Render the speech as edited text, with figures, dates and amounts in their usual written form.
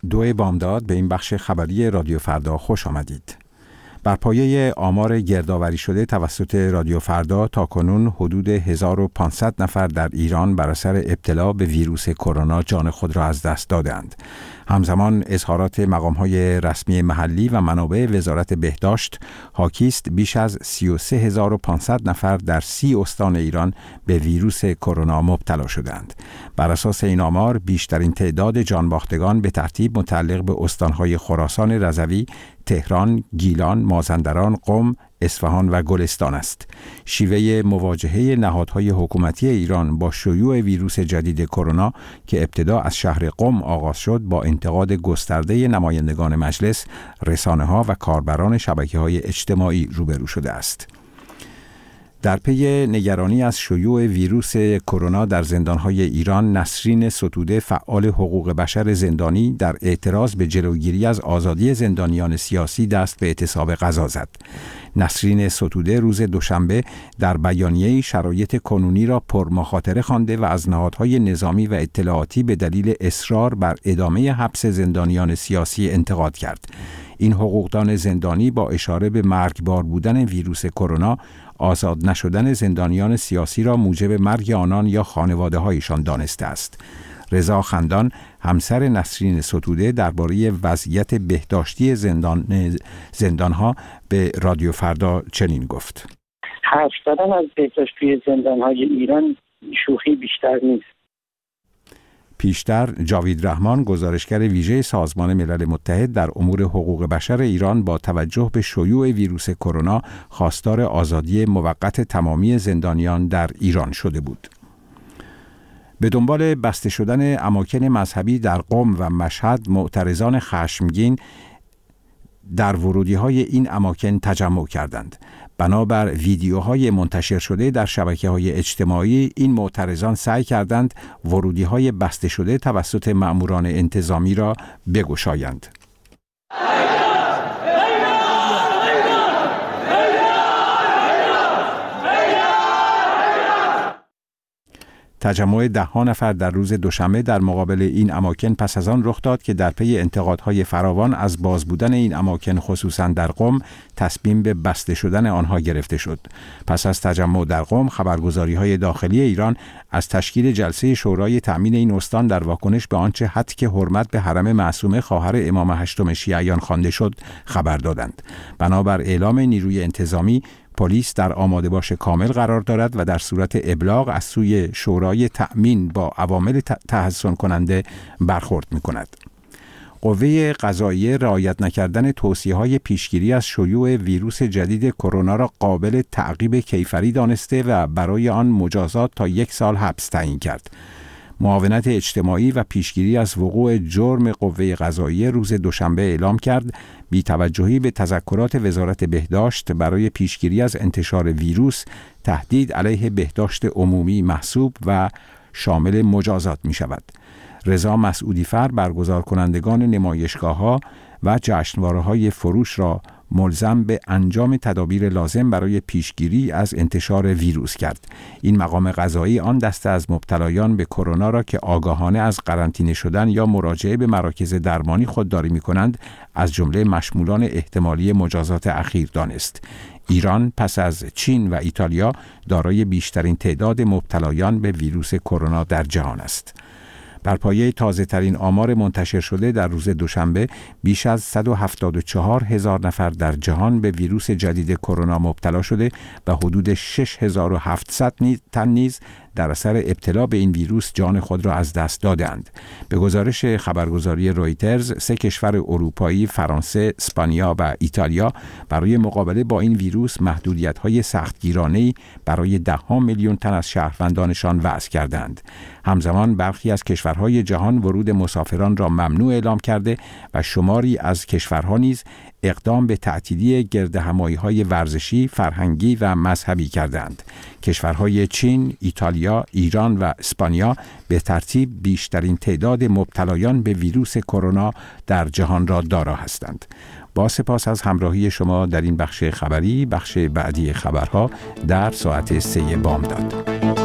2 بامداد به این بخش خبری رادیو فردا خوش آمدید. بر پایه آمار گردآوری شده توسط رادیو فردا تاکنون حدود 1500 نفر در ایران بر اثر ابتلا به ویروس کرونا جان خود را از دست دادند. همزمان اظهارات مقام‌های رسمی محلی و منابع وزارت بهداشت حاکی است بیش از 33500 نفر در 30 استان ایران به ویروس کرونا مبتلا شدند. بر اساس این آمار بیشترین تعداد جانباختگان به ترتیب متعلق به استان‌های خراسان رضوی، تهران، گیلان، مازندران، قم، اصفهان و گلستان است. شیوه مواجهه نهادهای حکومتی ایران با شیوع ویروس جدید کرونا که ابتدا از شهر قم آغاز شد با انتقاد گسترده نمایندگان مجلس، رسانه‌ها و کاربران شبکه‌های اجتماعی روبرو شده است. در پی نگرانی از شیوع ویروس کرونا در زندان‌های ایران، نسرین ستوده فعال حقوق بشر زندانی در اعتراض به جلوگیری از آزادی زندانیان سیاسی دست به اعتصاب غذا زد. نسرین ستوده روز دوشنبه در بیانیه‌ای شرایط کنونی را پرمخاطره خوانده و از نهادهای نظامی و اطلاعاتی به دلیل اصرار بر ادامه حبس زندانیان سیاسی انتقاد کرد. این حقوقدان زندانی با اشاره به مرگبار بودن ویروس کرونا، آزاد نشدن زندانیان سیاسی را موجب مرگ آنان یا خانواده‌هایشان دانسته است. رضا خندان، همسر نسرین ستوده، درباره وضعیت بهداشتی زندانها به رادیو فردا چنین گفت: حرف زدن از بهداشتی زندانهای ایران شوخی بیشتر نیست. پیشتر جاوید رحمان، گزارشگر ویژه سازمان ملل متحد در امور حقوق بشر ایران، با توجه به شیوع ویروس کرونا خواستار آزادی موقت تمامی زندانیان در ایران شده بود. به دنبال بسته شدن اماکن مذهبی در قم و مشهد، معترضان خشمگین در ورودی‌های این اماکن تجمع کردند. بنابر ویدیوهای منتشر شده در شبکه‌های اجتماعی، این معترضان سعی کردند ورودی‌های بسته شده توسط مأموران انتظامی را بگشایند. تجمع 10 نفر در روز دوشنبه در مقابل این اماکن پس از آن رخ داد که در پی انتقادهای فراوان از باز بودن این اماکن، خصوصا در قم، تصمیم به بسته شدن آنها گرفته شد. پس از تجمع در قم، خبرگزاری‌های داخلی ایران از تشکیل جلسه شورای تأمین این استان در واکنش به آنچه هتک حرمت به حرم معصومه خواهر امام هشتم شیعیان خوانده شد خبر دادند. بنابر اعلام نیروی انتظامی، پلیس در آماده باش کامل قرار دارد و در صورت ابلاغ از سوی شورای تأمین با عوامل تحسن کننده برخورد می‌کند. قوه قضاییه رعایت نکردن توصیه‌های پیشگیری از شیوع ویروس جدید کرونا را قابل تعقیب کیفری دانسته و برای آن مجازات تا 1 سال حبس تعیین کرد. معاونت اجتماعی و پیشگیری از وقوع جرم قوه قضاییه روز دوشنبه اعلام کرد بی‌توجهی به تذکرات وزارت بهداشت برای پیشگیری از انتشار ویروس، تهدید علیه بهداشت عمومی محسوب و شامل مجازات می شود. رضا مسعودی فر برگزار کنندگان نمایشگاه‌ها و جشنواره‌های فروش را ملزم به انجام تدابیر لازم برای پیشگیری از انتشار ویروس کرد. این مقام قضایی آن دسته از مبتلایان به کرونا را که آگاهانه از قرنطینه شدن یا مراجعه به مراکز درمانی خودداری می‌کنند، از جمله مشمولان احتمالی مجازات اخیر دانست. ایران پس از چین و ایتالیا دارای بیشترین تعداد مبتلایان به ویروس کرونا در جهان است. بر پایه تازه‌ترین آمار منتشر شده در روز دوشنبه، بیش از 174,000 نفر در جهان به ویروس جدید کرونا مبتلا شده و حدود 6,700 تن نیز در اثر ابتلا به این ویروس جان خود را از دست دادند. به گزارش خبرگزاری رویترز، 3 کشور اروپایی، فرانسه، اسپانیا و ایتالیا، برای مقابله با این ویروس محدودیت‌های سختگیرانه‌ای برای 10 میلیون تن از شهروندانشان وضع کردند. همزمان برخی از کشورهای جهان ورود مسافران را ممنوع اعلام کرده و شماری از کشورها نیز اقدام به تعطیلی گردهمایی‌های ورزشی، فرهنگی و مذهبی کردند. کشورهای چین، ایتالیا، ایران و اسپانیا به ترتیب بیشترین تعداد مبتلایان به ویروس کرونا در جهان را دارا هستند. با سپاس از همراهی شما در این بخش خبری. بخش بعدی خبرها در ساعت 3 بامداد.